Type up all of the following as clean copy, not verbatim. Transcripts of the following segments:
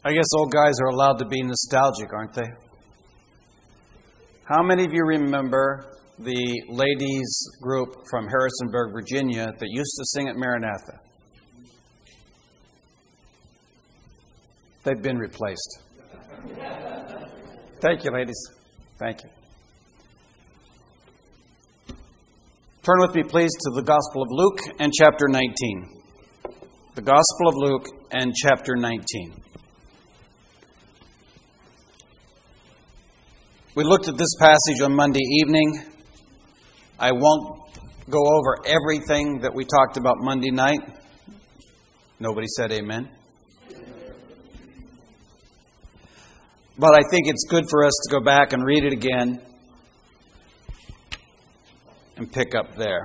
I guess old guys are allowed to be nostalgic, aren't they? How many of you remember the ladies group from Harrisonburg, Virginia that used to sing at Maranatha? They've been replaced. Thank you, ladies. Thank you. Turn with me, please, to the Gospel of Luke and chapter 19. The Gospel of Luke and chapter 19. We looked at this passage on Monday evening. I won't go over everything that we talked about Monday night. Nobody said amen. But I think it's good for us to go back and read it again and pick up there.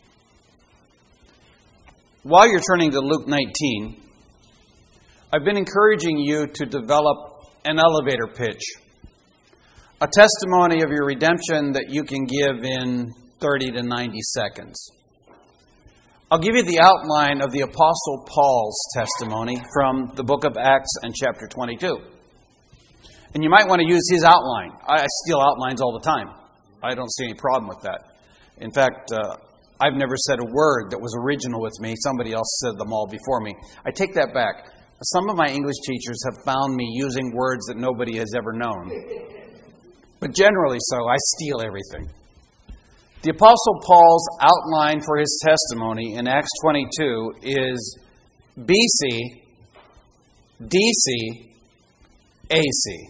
While you're turning to Luke 19, I've been encouraging you to develop an elevator pitch. A testimony of your redemption that you can give in 30 to 90 seconds. I'll give you the outline of the Apostle Paul's testimony from the book of Acts and chapter 22. And you might want to use his outline. I steal outlines all the time. I don't see any problem with that. In fact, I've never said a word that was original with me. Somebody else said them all before me. I take that back. Some of my English teachers have found me using words that nobody has ever known. But generally so, I steal everything. The Apostle Paul's outline for his testimony in Acts 22 is BC, DC, AC.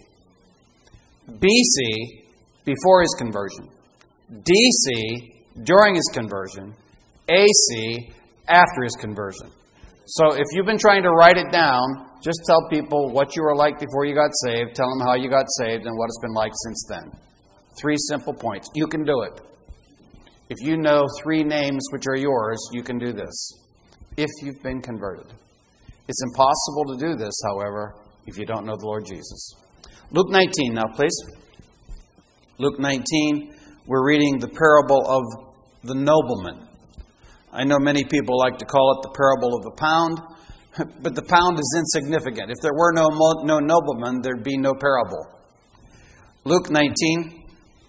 BC, before his conversion. DC, during his conversion. AC, after his conversion. So if you've been trying to write it down, just tell people what you were like before you got saved. Tell them how you got saved and what it's been like since then. 3 simple points. You can do it. If you know 3 names which are yours, you can do this. If you've been converted. It's impossible to do this, however, if you don't know the Lord Jesus. Luke 19 now, please. Luke 19, we're reading the parable of the nobleman. I know many people like to call it the parable of the pound. But the pound is insignificant. If there were no nobleman, there'd be no parable. Luke 19.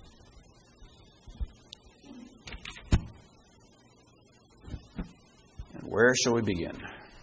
And where shall we begin?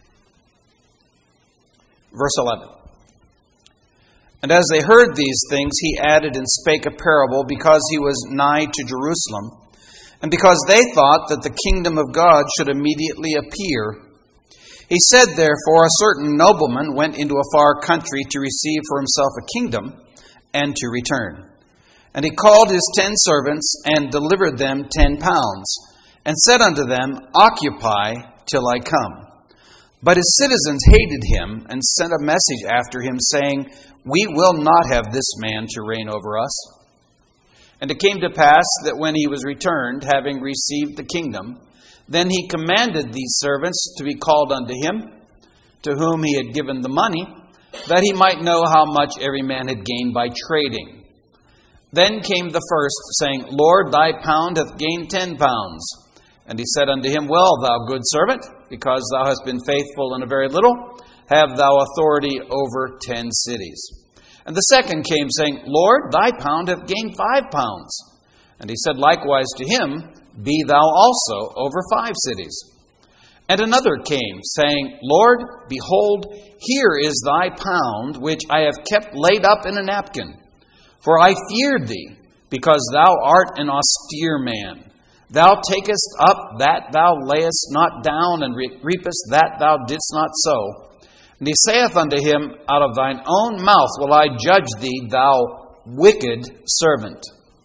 Verse 11. And as they heard these things, he added and spake a parable, because he was nigh to Jerusalem, and because they thought that the kingdom of God should immediately appear. He said, therefore, a certain nobleman went into a far country to receive for himself a kingdom and to return. And he called his 10 servants and delivered them 10 pounds, and said unto them, Occupy till I come. But his citizens hated him and sent a message after him, saying, We will not have this man to reign over us. And it came to pass that when he was returned, having received the kingdom, then he commanded these servants to be called unto him, to whom he had given the money, that he might know how much every man had gained by trading. Then came the first, saying, Lord, thy pound hath gained 10 pounds. And he said unto him, Well, thou good servant, because thou hast been faithful in a very little, have thou authority over 10 cities. And the second came, saying, Lord, thy pound hath gained 5 pounds. And he said likewise to him, Be thou also over 5 cities. And another came, saying, Lord, behold, here is thy pound, which I have kept laid up in a napkin. For I feared thee, because thou art an austere man. Thou takest up that thou layest not down, and reapest that thou didst not sow. And he saith unto him, Out of thine own mouth will I judge thee, thou wicked servant.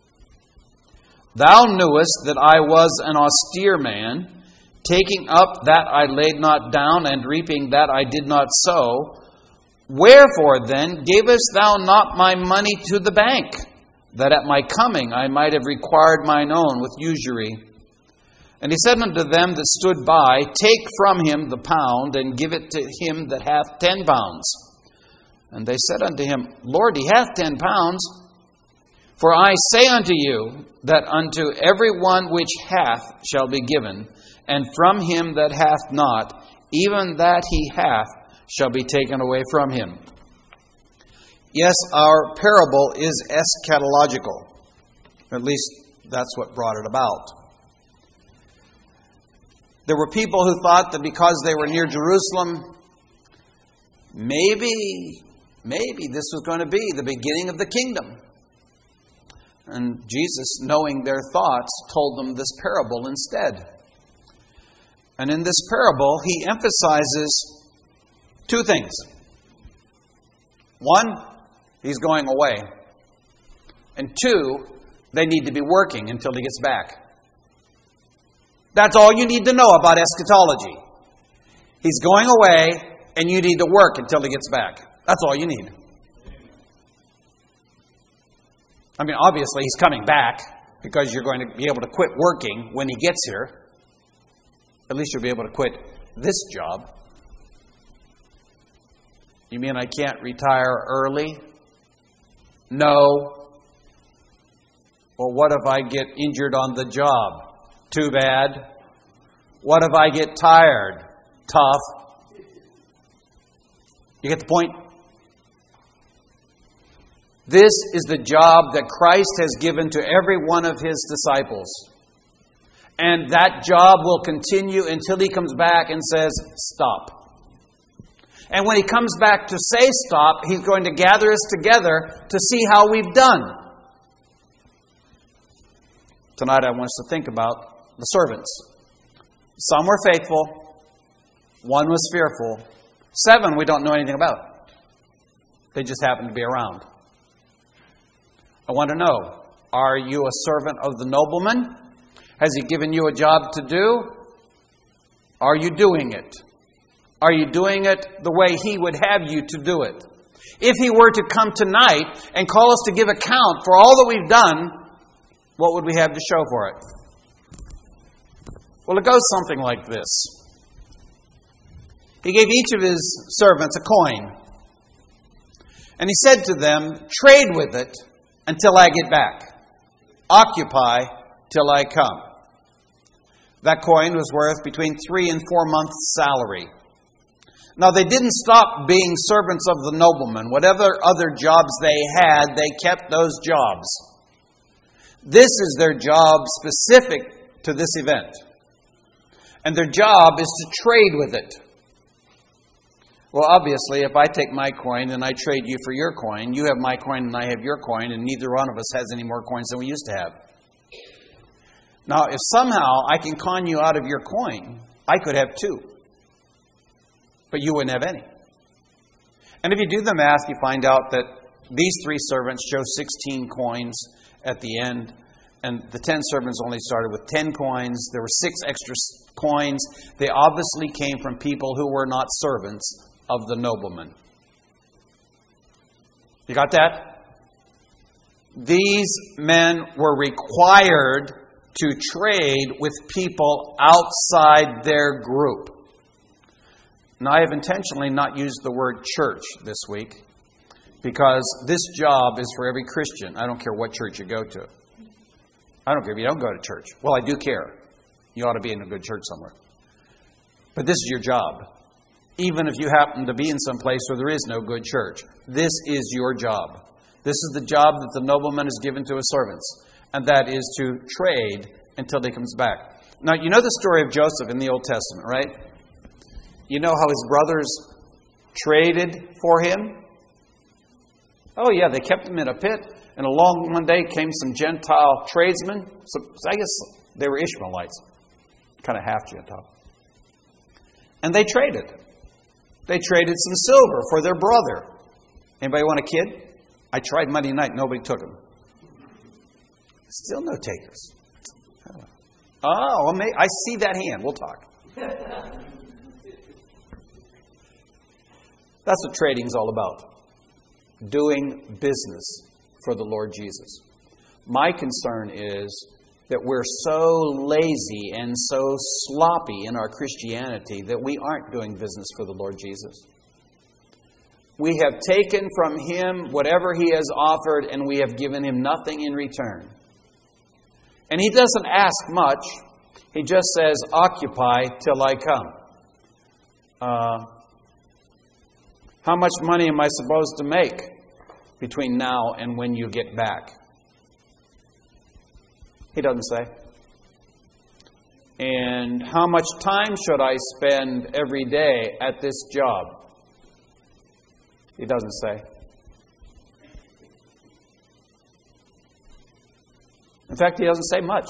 Thou knewest that I was an austere man, taking up that I laid not down, and reaping that I did not sow. Wherefore then gavest thou not my money to the bank, that at my coming I might have required mine own with usury? And he said unto them that stood by, Take from him the pound, and give it to him that hath 10 pounds. And they said unto him, Lord, he hath 10 pounds. For I say unto you, that unto every one which hath shall be given, and from him that hath not, even that he hath shall be taken away from him. Yes, our parable is eschatological. At least that's what brought it about. There were people who thought that because they were near Jerusalem, maybe this was going to be the beginning of the kingdom. And Jesus, knowing their thoughts, told them this parable instead. And in this parable, he emphasizes two things. One, he's going away. And two, they need to be working until he gets back. That's all you need to know about eschatology. He's going away, and you need to work until he gets back. That's all you need. I mean, obviously, he's coming back because you're going to be able to quit working when he gets here. At least you'll be able to quit this job. You mean I can't retire early? No. Well, what if I get injured on the job? Too bad. What if I get tired? Tough. You get the point? This is the job that Christ has given to every one of his disciples. And that job will continue until he comes back and says, stop. And when he comes back to say stop, he's going to gather us together to see how we've done. Tonight I want us to think about the servants. Some were faithful. One was fearful. 7 we don't know anything about. They just happen to be around. I want to know, are you a servant of the nobleman? Has he given you a job to do? Are you doing it? Are you doing it the way he would have you to do it? If he were to come tonight and call us to give account for all that we've done, what would we have to show for it? Well, it goes something like this. He gave each of his servants a coin. And he said to them, trade with it until I get back. Occupy till I come. That coin was worth between 3 and 4 months' salary. Now, they didn't stop being servants of the nobleman. Whatever other jobs they had, they kept those jobs. This is their job specific to this event. And their job is to trade with it. Well, obviously, if I take my coin and I trade you for your coin, you have my coin and I have your coin, and neither one of us has any more coins than we used to have. Now, if somehow I can con you out of your coin, I could have 2. But you wouldn't have any. And if you do the math, you find out that these 3 servants show 16 coins at the end. And the 10 servants only started with 10 coins. There were 6 extra coins. They obviously came from people who were not servants of the nobleman. You got that? These men were required to trade with people outside their group. Now, I have intentionally not used the word church this week because this job is for every Christian. I don't care what church you go to. I don't care if you don't go to church. Well, I do care. You ought to be in a good church somewhere. But this is your job. Even if you happen to be in some place where there is no good church, this is your job. This is the job that the nobleman has given to his servants, and that is to trade until he comes back. Now, you know the story of Joseph in the Old Testament, right? You know how his brothers traded for him? Oh, yeah, they kept him in a pit. And along one day came some Gentile tradesmen. So I guess they were Ishmaelites, kind of half Gentile. And they traded. They traded some silver for their brother. Anybody want a kid? I tried Monday night. Nobody took him. Still no takers. Oh, well, I see that hand. We'll talk. That's what trading's all about. Doing business for the Lord Jesus. My concern is that we're so lazy and so sloppy in our Christianity that we aren't doing business for the Lord Jesus. We have taken from Him whatever He has offered, and we have given Him nothing in return. And He doesn't ask much. He just says, occupy till I come. How much money am I supposed to make? between now and when you get back? He doesn't say. And how much time should I spend every day at this job? He doesn't say. In fact, he doesn't say much.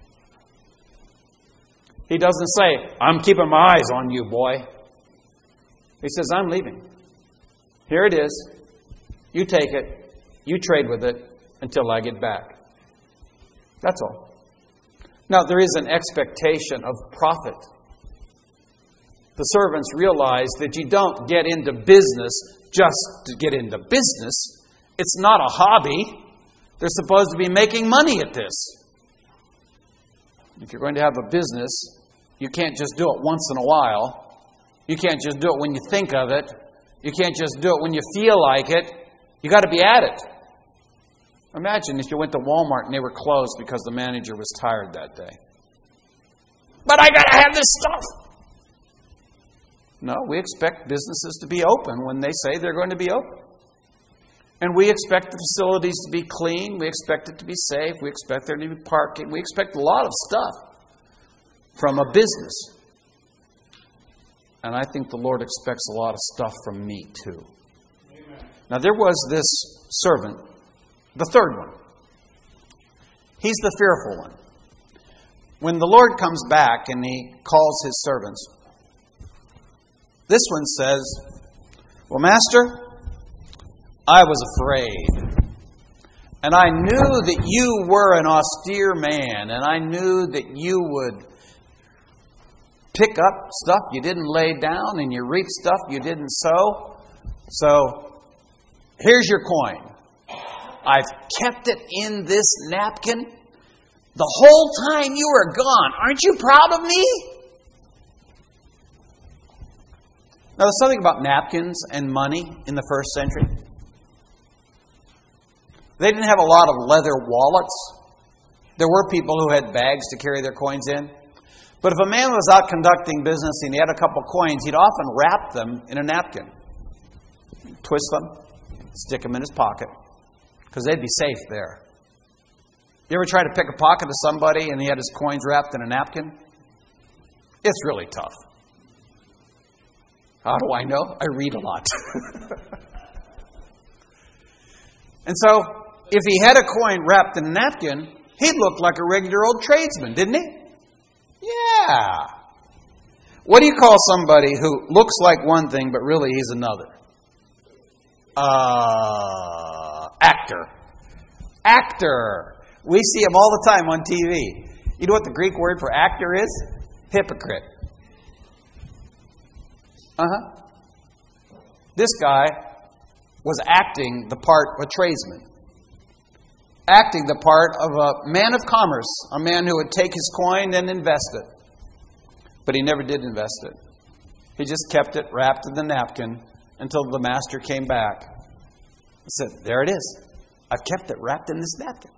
He doesn't say, I'm keeping my eyes on you, boy. He says, I'm leaving. Here it is. You take it. You trade with it until I get back. That's all. Now, there is an expectation of profit. The servants realize that you don't get into business just to get into business. It's not a hobby. They're supposed to be making money at this. If you're going to have a business, you can't just do it once in a while. You can't just do it when you think of it. You can't just do it when you feel like it. You got to be at it. Imagine if you went to Walmart and they were closed because the manager was tired that day. But I got to have this stuff. No, we expect businesses to be open when they say they're going to be open. And we expect the facilities to be clean. We expect it to be safe. We expect there to be parking. We expect a lot of stuff from a business. And I think the Lord expects a lot of stuff from me too. Amen. Now there was this servant, the third one. He's the fearful one. When the Lord comes back and He calls His servants, this one says, well, Master, I was afraid. And I knew that you were an austere man. And I knew that you would pick up stuff you didn't lay down and you reap stuff you didn't sow. So, here's your coin. I've kept it in this napkin the whole time you were gone. Aren't you proud of me? Now, there's something about napkins and money in the first century. They didn't have a lot of leather wallets. There were people who had bags to carry their coins in. But if a man was out conducting business and he had a couple coins, he'd often wrap them in a napkin. Twist them, stick them in his pocket, because they'd be safe there. You ever try to pick a pocket of somebody and he had his coins wrapped in a napkin? It's really tough. How do I know? I read a lot. And so, if he had a coin wrapped in a napkin, he'd look like a regular old tradesman, didn't he? Yeah. What do you call somebody who looks like one thing, but really he's another? Actor. Actor. We see him all the time on TV. You know what the Greek word for actor is? Hypocrite. This guy was acting the part of a tradesman. Acting the part of a man of commerce. A man who would take his coin and invest it. But he never did invest it. He just kept it wrapped in the napkin until the master came back. He said, there it is. I've kept it wrapped in this napkin.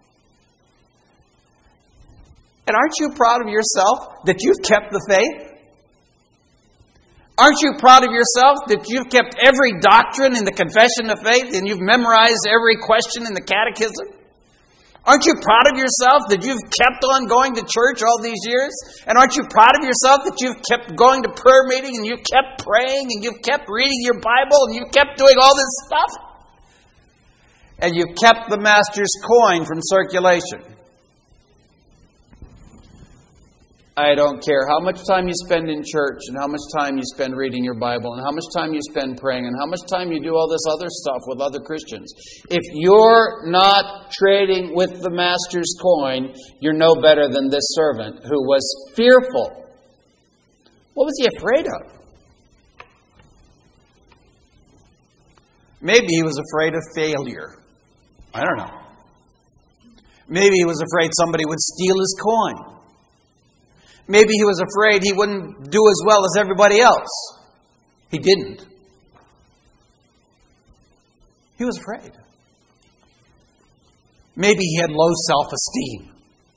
And aren't you proud of yourself that you've kept the faith? Aren't you proud of yourself that you've kept every doctrine in the confession of faith and you've memorized every question in the catechism? Aren't you proud of yourself that you've kept on going to church all these years? And aren't you proud of yourself that you've kept going to prayer meeting and you've kept praying and you've kept reading your Bible and you've kept doing all this stuff? And you've kept the master's coin from circulation. I don't care how much time you spend in church and how much time you spend reading your Bible and how much time you spend praying and how much time you do all this other stuff with other Christians. If you're not trading with the master's coin, you're no better than this servant who was fearful. What was he afraid of? Maybe he was afraid of failure. I don't know. Maybe he was afraid somebody would steal his coin. Maybe he was afraid he wouldn't do as well as everybody else. He didn't. He was afraid. Maybe he had low self-esteem.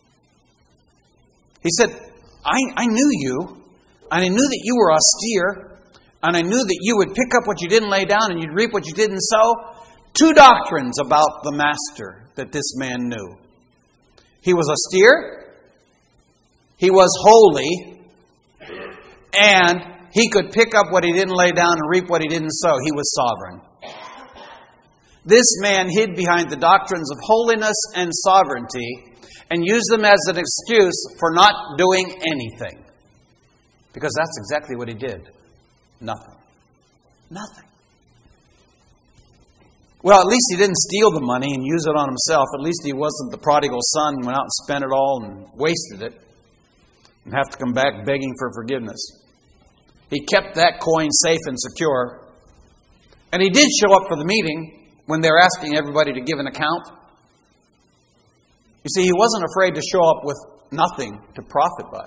He said, I knew you, and I knew that you were austere, and I knew that you would pick up what you didn't lay down and you'd reap what you didn't sow. two doctrines about the Master that this man knew. He was austere, he was holy, and he could pick up what he didn't lay down and reap what he didn't sow. He was sovereign. This man hid behind the doctrines of holiness and sovereignty and used them as an excuse for not doing anything. Because that's exactly what he did. Nothing. Nothing. Well, at least he didn't steal the money and use it on himself. At least he wasn't the prodigal son and went out and spent it all and wasted it and have to come back begging for forgiveness. He kept that coin safe and secure. And he did show up for the meeting when they were asking everybody to give an account. You see, he wasn't afraid to show up with nothing to profit by.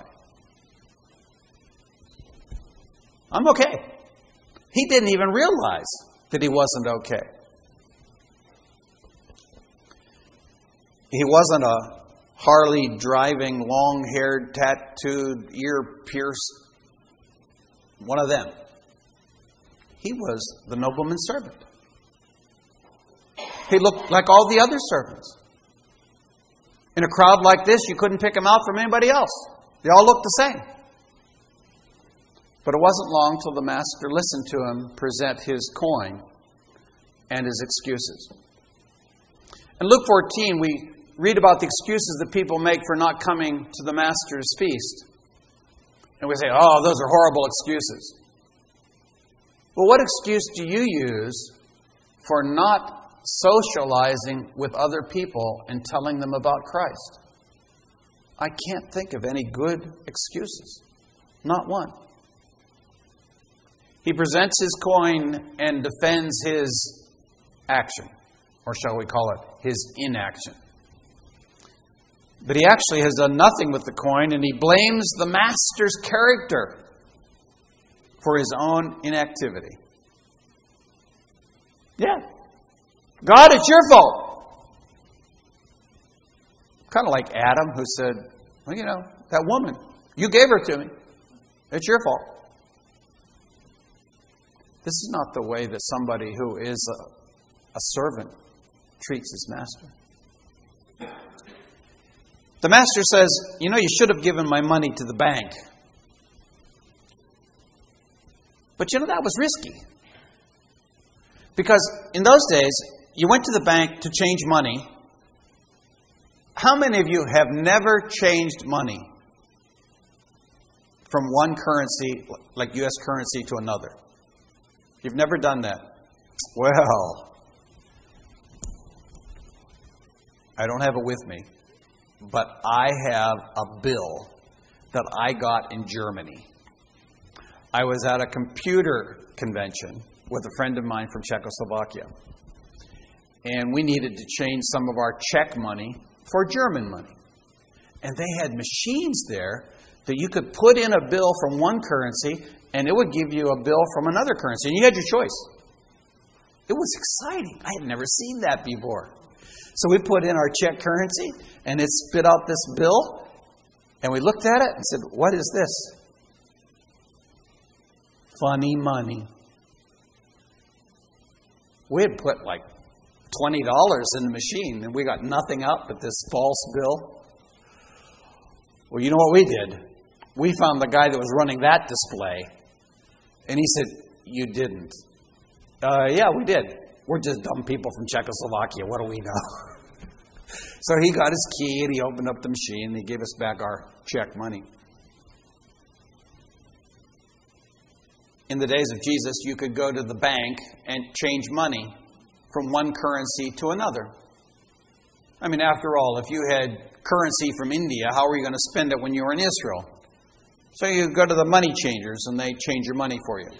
I'm okay. He didn't even realize that he wasn't okay. He wasn't a Harley driving, long-haired, tattooed, ear-pierced, one of them. He was the nobleman's servant. He looked like all the other servants. In a crowd like this, you couldn't pick him out from anybody else. They all looked the same. But it wasn't long till the master listened to him present his coin and his excuses. In Luke 14, we read about the excuses that people make for not coming to the master's feast. And we say, oh, those are horrible excuses. Well, what excuse do you use for not socializing with other people and telling them about Christ? I can't think of any good excuses. Not one. He presents his coin and defends his action, or shall we call it his inaction. But he actually has done nothing with the coin, and he blames the master's character for his own inactivity. Yeah. God, it's your fault. Kind of like Adam, who said, well, that woman, you gave her to me. It's your fault. This is not the way that somebody who is a servant treats his master. The master says, you should have given my money to the bank. But that was risky. Because in those days, you went to the bank to change money. How many of you have never changed money from one currency, like U.S. currency, to another? You've never done that. Well, I don't have it with me, but I have a bill that I got in Germany. I was at a computer convention with a friend of mine from Czechoslovakia. And we needed to change some of our Czech money for German money. And they had machines there that you could put in a bill from one currency and it would give you a bill from another currency. And you had your choice. It was exciting. I had never seen that before. So we put in our Czech currency and it spit out this bill. And we looked at it and said, what is this? Funny money. We had put like $20 in the machine and we got nothing out but this false bill. Well, you know what we did? We found the guy that was running that display. And he said, you didn't. Yeah, we did. We're just dumb people from Czechoslovakia. What do we know? So he got his key and he opened up the machine and he gave us back our Czech money. In the days of Jesus, you could go to the bank and change money from one currency to another. I mean, after all, if you had currency from India, how were you going to spend it when you were in Israel? So you go to the money changers and they change your money for you.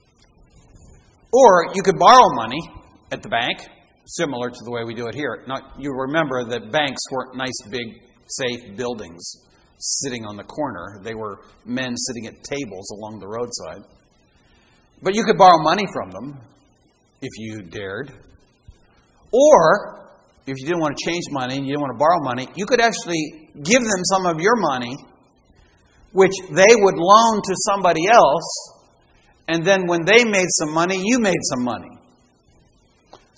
Or you could borrow money at the bank, similar to the way we do it here. Now, you remember that banks weren't nice, big, safe buildings sitting on the corner. They were men sitting at tables along the roadside. But you could borrow money from them if you dared. Or, if you didn't want to change money and you didn't want to borrow money, you could actually give them some of your money, which they would loan to somebody else. And then when they made some money, you made some money.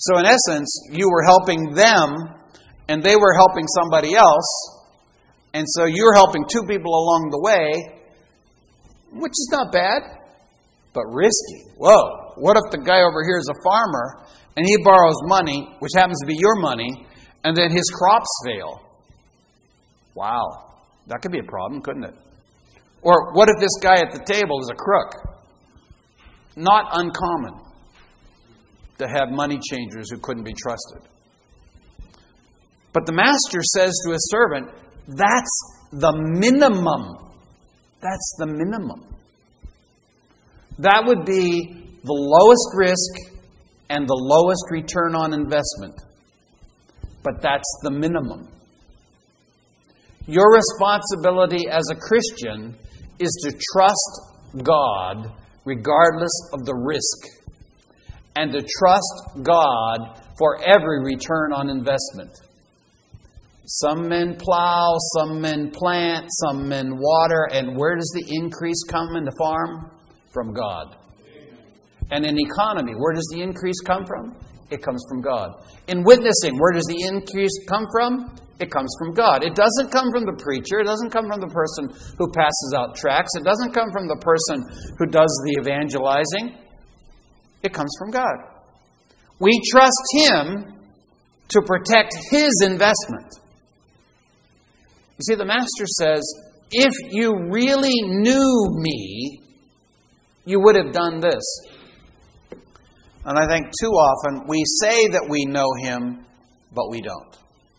So in essence, you were helping them, and they were helping somebody else. And so you're helping two people along the way, which is not bad, but risky. Whoa, what if the guy over here is a farmer, and he borrows money, which happens to be your money, and then his crops fail? Wow, that could be a problem, couldn't it? Or what if this guy at the table is a crook? Not uncommon to have money changers who couldn't be trusted. But the master says to his servant, that's the minimum. That's the minimum. That would be the lowest risk and the lowest return on investment. But that's the minimum. Your responsibility as a Christian is to trust God regardless of the risk, and to trust God for every return on investment. Some men plow, some men plant, some men water, and where does the increase come in the farm? From God. And in economy, where does the increase come from? It comes from God. In witnessing, where does the increase come from? It comes from God. It doesn't come from the preacher. It doesn't come from the person who passes out tracts. It doesn't come from the person who does the evangelizing. It comes from God. We trust Him to protect His investment. You see, the Master says, if you really knew me, you would have done this. And I think too often we say that we know Him, but we don't.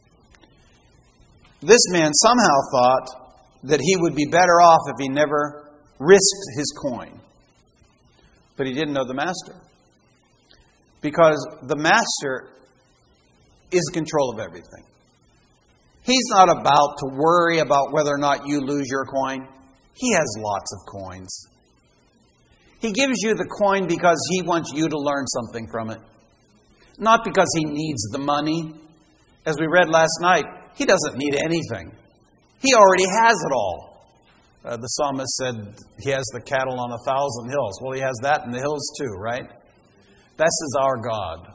This man somehow thought that he would be better off if he never risked his coin. But he didn't know the Master. Because the Master is in control of everything. He's not about to worry about whether or not you lose your coin. He has lots of coins. He gives you the coin because He wants you to learn something from it. Not because He needs the money. As we read last night, He doesn't need anything. He already has it all. The psalmist said He has the cattle on 1,000 hills. Well, He has that in the hills too, right? This is our God.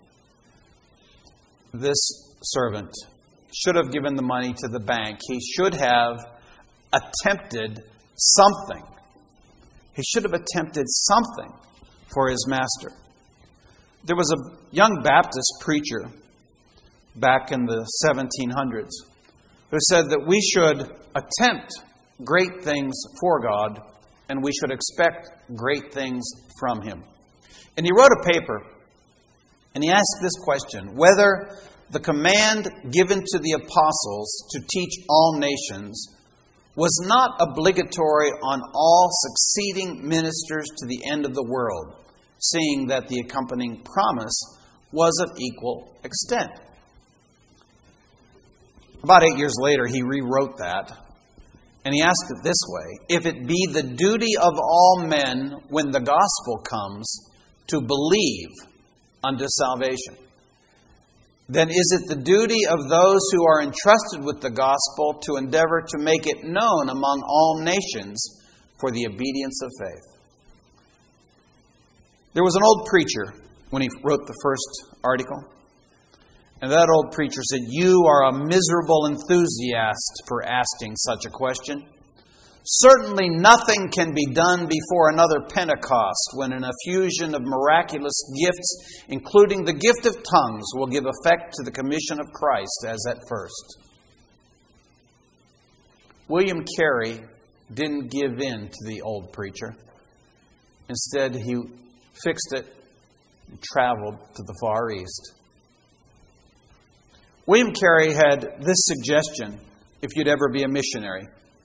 This servant should have given the money to the bank. He should have attempted something. He should have attempted something for his master. There was a young Baptist preacher back in the 1700s who said that we should attempt great things for God and we should expect great things from Him. And he wrote a paper and he asked this question: whether the command given to the apostles to teach all nations was not obligatory on all succeeding ministers to the end of the world, seeing that the accompanying promise was of equal extent. About 8 years later, he rewrote that, and he asked it this way: if it be the duty of all men when the gospel comes to believe unto salvation, then is it the duty of those who are entrusted with the gospel to endeavor to make it known among all nations for the obedience of faith? There was an old preacher when he wrote the first article, and that old preacher said, "You are a miserable enthusiast for asking such a question. Certainly nothing can be done before another Pentecost, when an effusion of miraculous gifts, including the gift of tongues, will give effect to the commission of Christ as at first." William Carey didn't give in to the old preacher. Instead, he fixed it and traveled to the Far East. William Carey had this suggestion if you'd ever be a missionary: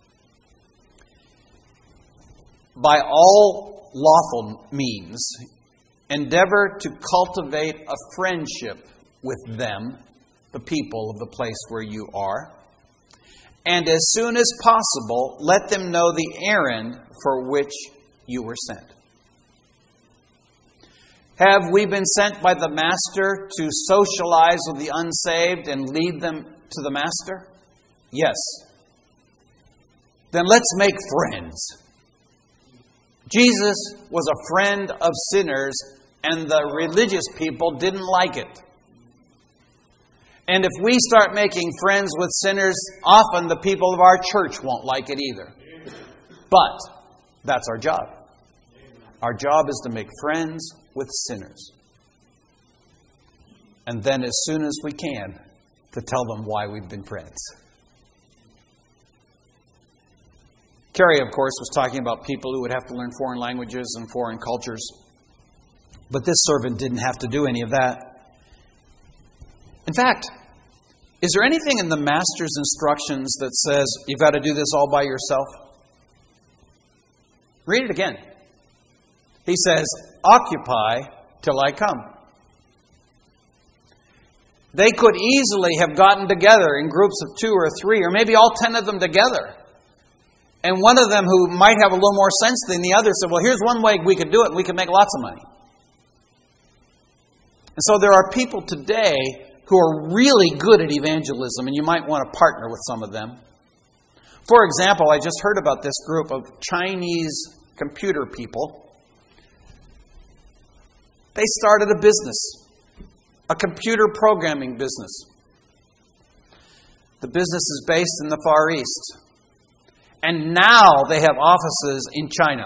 by all lawful means, endeavor to cultivate a friendship with them, the people of the place where you are, and as soon as possible, let them know the errand for which you were sent. Have we been sent by the Master to socialize with the unsaved and lead them to the Master? Yes. Then let's make friends. Jesus was a friend of sinners and the religious people didn't like it. And if we start making friends with sinners, often the people of our church won't like it either. But that's our job. Our job is to make friends with sinners. And then as soon as we can, to tell them why we've been friends. Carrie, of course, was talking about people who would have to learn foreign languages and foreign cultures. But this servant didn't have to do any of that. In fact, is there anything in the master's instructions that says you've got to do this all by yourself? Read it again. He says, occupy till I come. They could easily have gotten together in groups of 2 or 3, or maybe all 10 of them together. And one of them who might have a little more sense than the other said, well, here's one way we could do it, and we could make lots of money. And so there are people today who are really good at evangelism, and you might want to partner with some of them. For example, I just heard about this group of Chinese computer people. They started a business, a computer programming business. The business is based in the Far East. And now they have offices in China.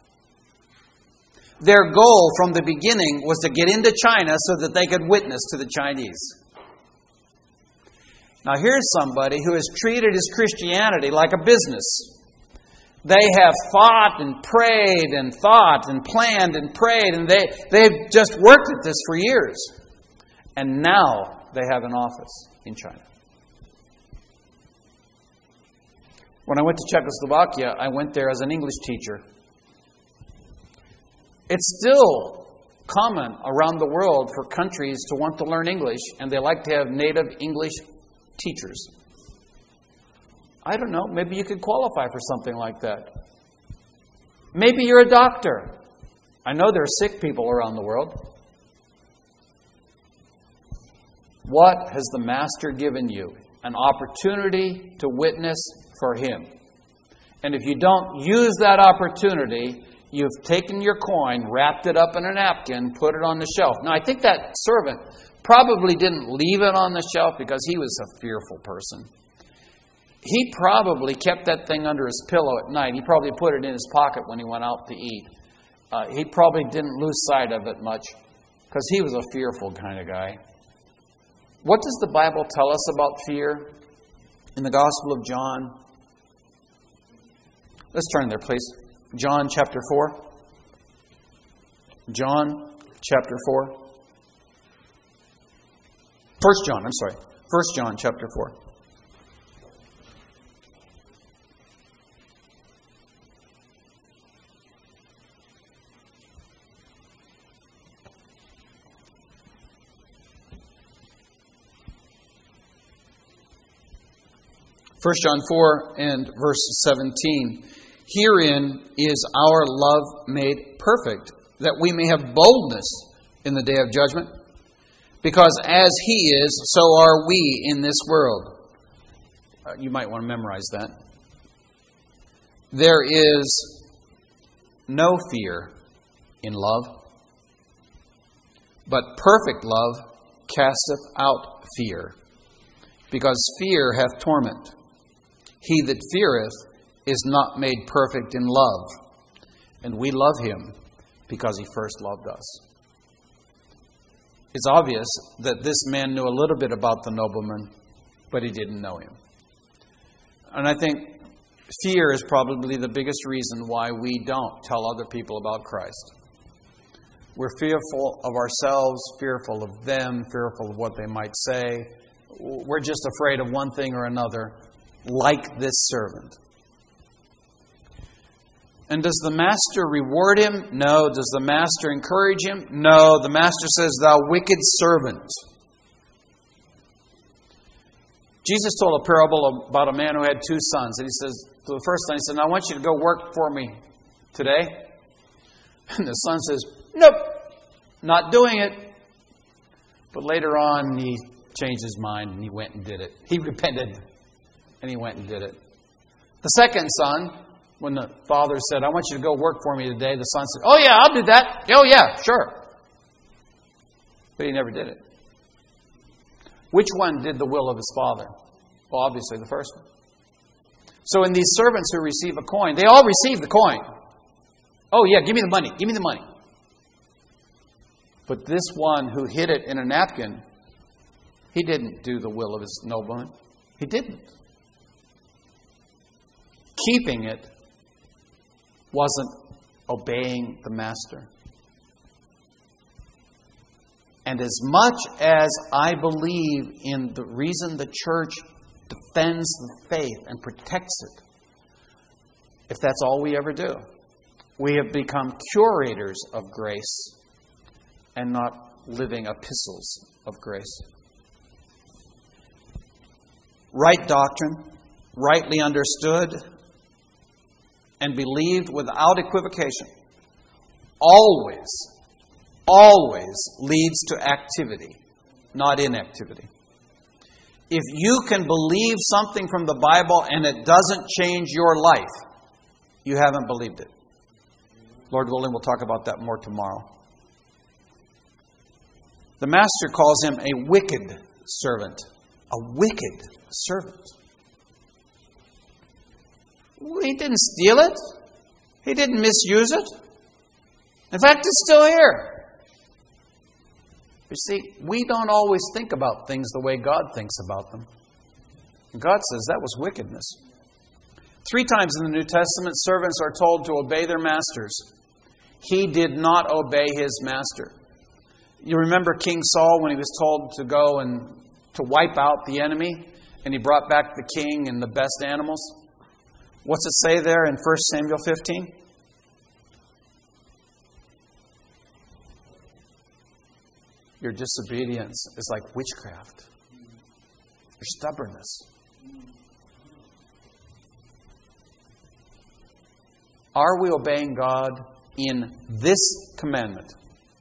Their goal from the beginning was to get into China so that they could witness to the Chinese. Now here's somebody who has treated his Christianity like a business. They have fought and prayed and thought and planned and prayed, and they've just worked at this for years. And now they have an office in China. When I went to Czechoslovakia, I went there as an English teacher. It's still common around the world for countries to want to learn English, and they like to have native English teachers. I don't know, maybe you could qualify for something like that. Maybe you're a doctor. I know there are sick people around the world. What has the Master given you? An opportunity to witness for Him. And if you don't use that opportunity, you've taken your coin, wrapped it up in a napkin, put it on the shelf. Now, I think that servant probably didn't leave it on the shelf because he was a fearful person. He probably kept that thing under his pillow at night. He probably put it in his pocket when he went out to eat. He probably didn't lose sight of it much because he was a fearful kind of guy. What does the Bible tell us about fear in the Gospel of John? Let's turn there, please. John chapter 4. John chapter 4. 1 John, I'm sorry. 1 John chapter 4. First John 4 and verse 17. Herein is our love made perfect, that we may have boldness in the day of judgment. Because as He is, so are we in this world. You might want to memorize that. There is no fear in love, but perfect love casteth out fear, because fear hath torment. He that feareth is not made perfect in love. And we love Him because He first loved us. It's obvious that this man knew a little bit about the nobleman, but he didn't know him. And I think fear is probably the biggest reason why we don't tell other people about Christ. We're fearful of ourselves, fearful of them, fearful of what they might say. We're just afraid of one thing or another, like this servant. And does the Master reward him? No. Does the Master encourage him? No. The Master says, thou wicked servant. Jesus told a parable about a man who had 2 sons. And He says, to the first son, He said, I want you to go work for me today. And the son says, nope, not doing it. But later on, he changed his mind and he went and did it. He repented and he went and did it. The second son, when the father said, I want you to go work for me today, the son said, oh yeah, I'll do that. Oh yeah, sure. But he never did it. Which one did the will of his father? Well, obviously the first one. So in these servants who receive a coin, they all receive the coin. Oh yeah, give me the money. Give me the money. But this one who hid it in a napkin, he didn't do the will of his nobleman. He didn't. Keeping it wasn't obeying the master. And as much as I believe in the reason the church defends the faith and protects it, if that's all we ever do, we have become curators of grace and not living epistles of grace. Right doctrine, rightly understood, and believed without equivocation, always leads to activity, not inactivity. If you can believe something from the Bible and it doesn't change your life, you haven't believed it. Lord willing, we'll talk about that more tomorrow. The master calls him a wicked servant. A wicked servant. He didn't steal it. He didn't misuse it. In fact, it's still here. You see, we don't always think about things the way God thinks about them. And God says that was wickedness. 3 times in the New Testament, servants are told to obey their masters. He did not obey his master. You remember King Saul when he was told to go and to wipe out the enemy, and he brought back the king and the best animals? What's it say there in 1 Samuel 15? Your disobedience is like witchcraft. Your stubbornness. Are we obeying God in this commandment?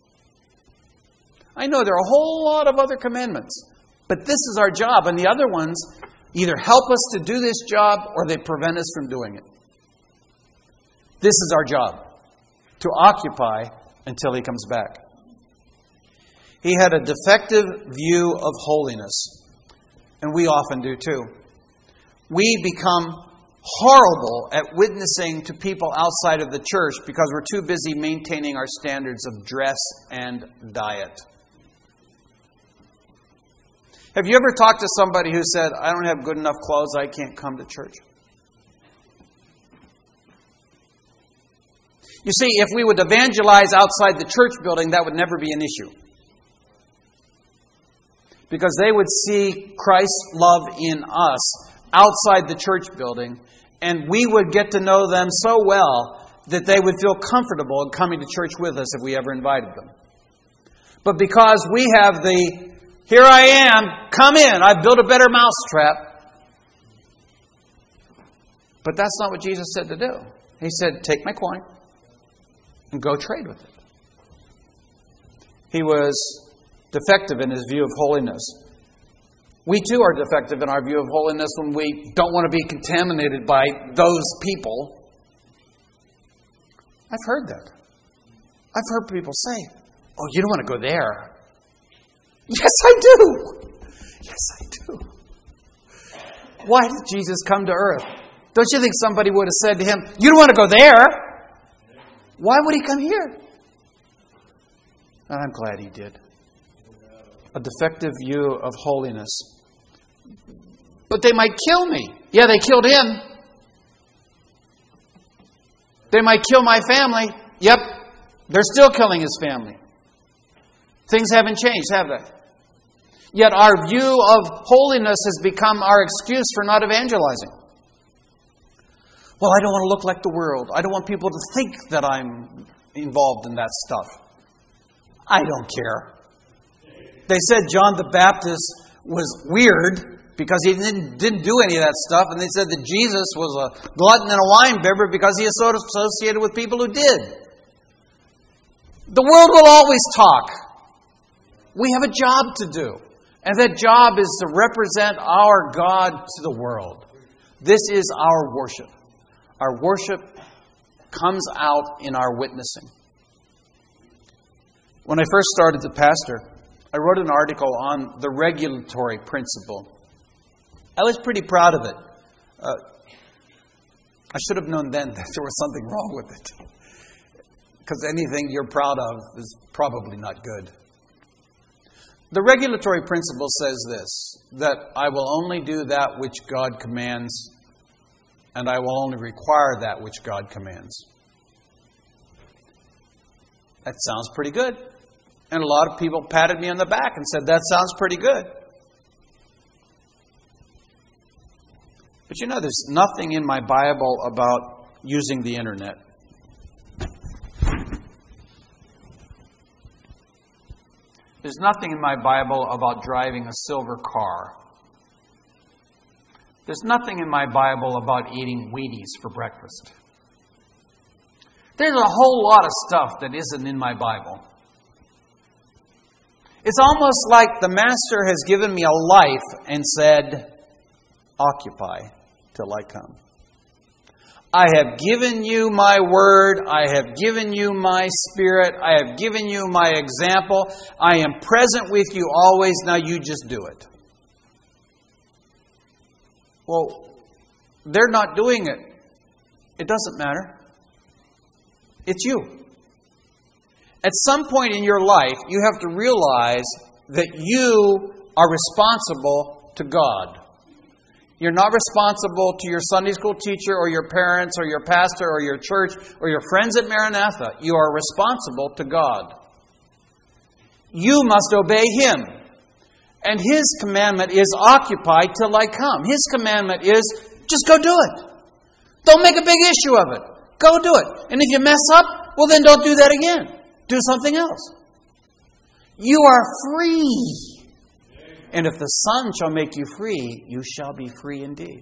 I know there are a whole lot of other commandments, but this is our job, and the other ones either help us to do this job or they prevent us from doing it. This is our job, to occupy until He comes back. He had a defective view of holiness, and we often do too. We become horrible at witnessing to people outside of the church because we're too busy maintaining our standards of dress and diet. Have you ever talked to somebody who said, I don't have good enough clothes, I can't come to church? You see, if we would evangelize outside the church building, that would never be an issue. Because they would see Christ's love in us outside the church building, and we would get to know them so well that they would feel comfortable in coming to church with us if we ever invited them. But because we have the, here I am, come in, I've built a better mousetrap. But that's not what Jesus said to do. He said, take my coin and go trade with it. He was defective in his view of holiness. We too are defective in our view of holiness when we don't want to be contaminated by those people. I've heard that. I've heard people say, oh, you don't want to go there. Yes, I do. Yes, I do. Why did Jesus come to earth? Don't you think somebody would have said to him, you don't want to go there? Why would he come here? And I'm glad he did. A defective view of holiness. But they might kill me. Yeah, they killed him. They might kill my family. Yep, they're still killing his family. Things haven't changed, have they? Yet our view of holiness has become our excuse for not evangelizing. Well, I don't want to look like the world. I don't want people to think that I'm involved in that stuff. I don't care. They said John the Baptist was weird because he didn't do any of that stuff. And they said that Jesus was a glutton and a winebibber because he is so associated with people who did. The world will always talk. We have a job to do. And that job is to represent our God to the world. This is our worship. Our worship comes out in our witnessing. When I first started to pastor, I wrote an article on the regulatory principle. I was pretty proud of it. I should have known then that there was something wrong with it. Because anything you're proud of is probably not good. The regulatory principle says this, that I will only do that which God commands, and I will only require that which God commands. That sounds pretty good. And a lot of people patted me on the back and said, that sounds pretty good. But you know, there's nothing in my Bible about using the internet. There's nothing in my Bible about driving a silver car. There's nothing in my Bible about eating Wheaties for breakfast. There's a whole lot of stuff that isn't in my Bible. It's almost like the Master has given me a life and said, occupy till I come. I have given you my word. I have given you my spirit. I have given you my example. I am present with you always. Now you just do it. Well, they're not doing it. It doesn't matter. It's you. At some point in your life, you have to realize that you are responsible to God. You're not responsible to your Sunday school teacher or your parents or your pastor or your church or your friends at Maranatha. You are responsible to God. You must obey Him. And His commandment is occupy till I come. His commandment is just go do it. Don't make a big issue of it. Go do it. And if you mess up, well then don't do that again. Do something else. You are free. And if the Son shall make you free, you shall be free indeed.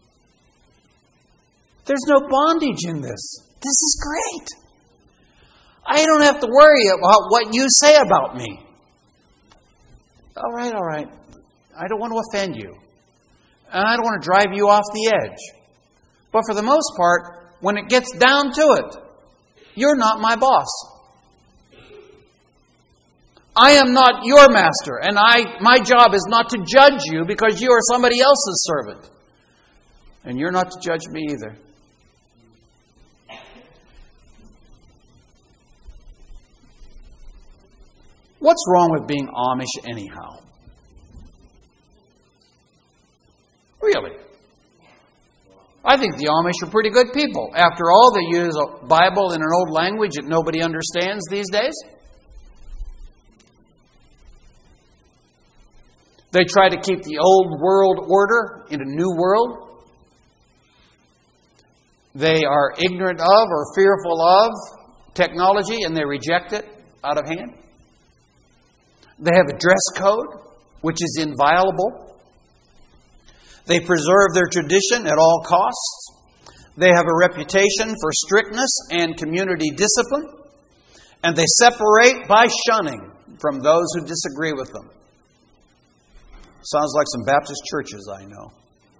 There's no bondage in this. This is great. I don't have to worry about what you say about me. All right. I don't want to offend you. And I don't want to drive you off the edge. But for the most part, when it gets down to it, you're not my boss. I am not your master, and my job is not to judge you because you are somebody else's servant. And you're not to judge me either. What's wrong with being Amish anyhow? Really? I think the Amish are pretty good people. After all, they use a Bible in an old language that nobody understands these days. They try to keep the old world order in a new world. They are ignorant of or fearful of technology, and they reject it out of hand. They have a dress code, which is inviolable. They preserve their tradition at all costs. They have a reputation for strictness and community discipline. And they separate by shunning from those who disagree with them. Sounds like some Baptist churches I know.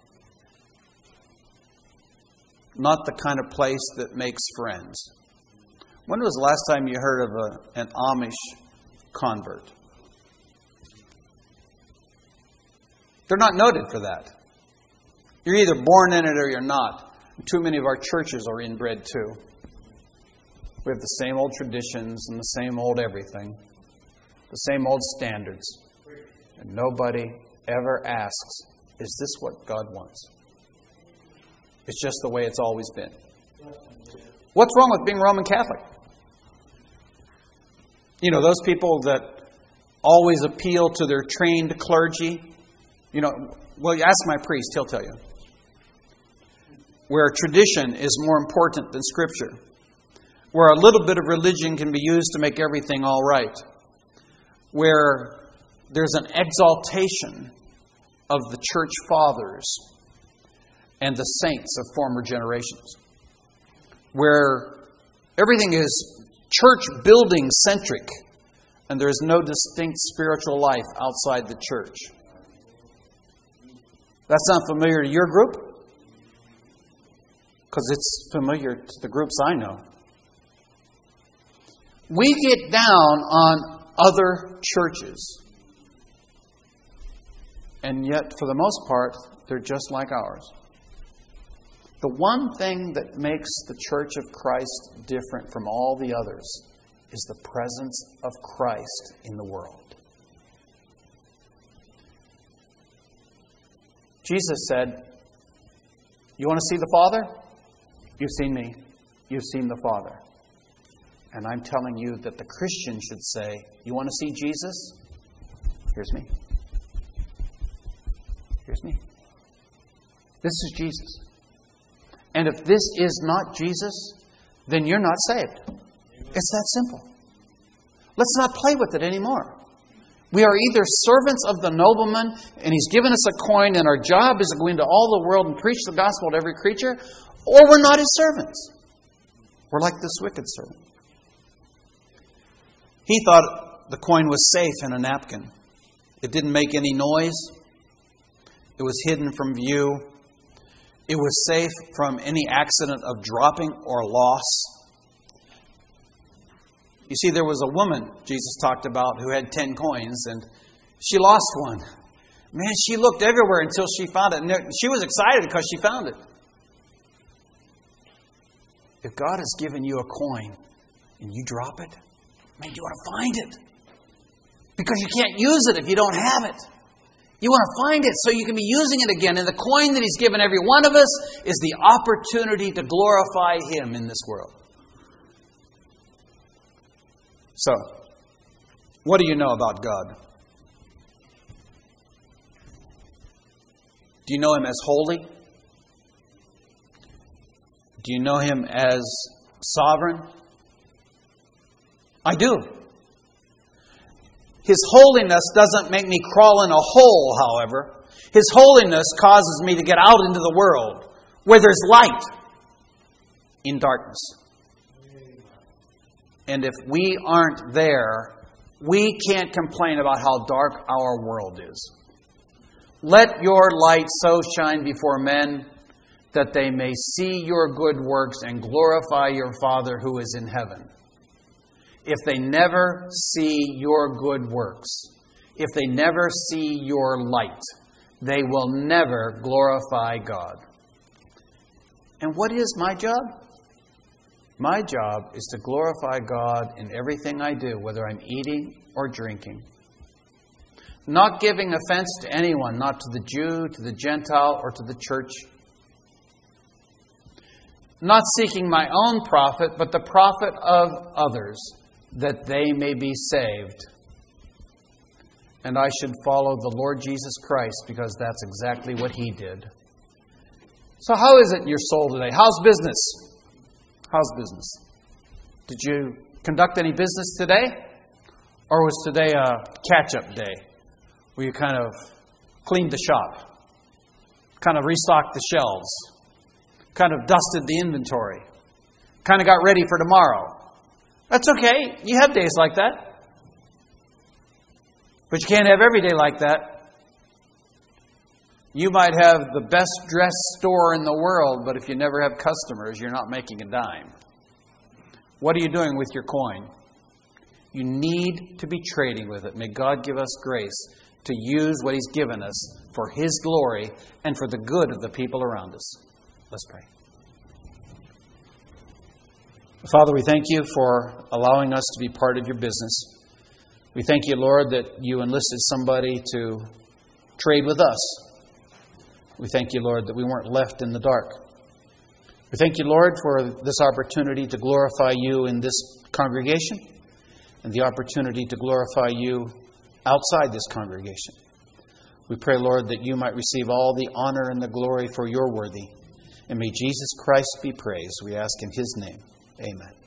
Not the kind of place that makes friends. When was the last time you heard of an Amish convert? They're not noted for that. You're either born in it or you're not. Too many of our churches are inbred too. We have the same old traditions and the same old everything. The same old standards. And nobody ever asks, is this what God wants? It's just the way it's always been. What's wrong with being Roman Catholic? You know, those people that always appeal to their trained clergy. You know, well, you ask my priest, he'll tell you. Where tradition is more important than Scripture. Where a little bit of religion can be used to make everything all right. Where there's an exaltation of the church fathers and the saints of former generations. Where everything is church building centric and there's no distinct spiritual life outside the church. That sound familiar to your group? Because it's familiar to the groups I know. We get down on other churches And yet, for the most part, they're just like ours. The one thing that makes the Church of Christ different from all the others is the presence of Christ in the world. Jesus said, "You want to see the Father? You've seen me. You've seen the Father." And I'm telling you that the Christian should say, "You want to see Jesus? Here's me. Here's me. This is Jesus." And if this is not Jesus, then you're not saved. It's that simple. Let's not play with it anymore. We are either servants of the nobleman, and he's given us a coin, and our job is to go into all the world and preach the gospel to every creature, or we're not his servants. We're like this wicked servant. He thought the coin was safe in a napkin. It didn't make any noise. It was hidden from view. It was safe from any accident of dropping or loss. You see, there was a woman Jesus talked about who had 10 coins, and she lost one. Man, she looked everywhere until she found it. And she was excited because she found it. If God has given you a coin and you drop it, man, you want to find it. Because you can't use it if you don't have it. You want to find it so you can be using it again. And the coin that He's given every one of us is the opportunity to glorify Him in this world. So, what do you know about God? Do you know Him as holy? Do you know Him as sovereign? I do. His holiness doesn't make me crawl in a hole, however. His holiness causes me to get out into the world where there's light in darkness. And if we aren't there, we can't complain about how dark our world is. Let your light so shine before men that they may see your good works and glorify your Father who is in heaven. If they never see your good works, if they never see your light, they will never glorify God. And what is my job? My job is to glorify God in everything I do, whether I'm eating or drinking. Not giving offense to anyone, not to the Jew, to the Gentile, or to the church. Not seeking my own profit, but the profit of others, that they may be saved. And I should follow the Lord Jesus Christ because that's exactly what He did. So how is it in your soul today? How's business? How's business? Did you conduct any business today? Or was today a catch-up day where you kind of cleaned the shop, kind of restocked the shelves, kind of dusted the inventory, kind of got ready for tomorrow? That's okay. You have days like that. But you can't have every day like that. You might have the best dressed store in the world, but if you never have customers, you're not making a dime. What are you doing with your coin? You need to be trading with it. May God give us grace to use what He's given us for His glory and for the good of the people around us. Let's pray. Father, we thank You for allowing us to be part of Your business. We thank You, Lord, that You enlisted somebody to trade with us. We thank You, Lord, that we weren't left in the dark. We thank You, Lord, for this opportunity to glorify You in this congregation and the opportunity to glorify You outside this congregation. We pray, Lord, that You might receive all the honor and the glory for You're worthy. And may Jesus Christ be praised, we ask in His name. Amen.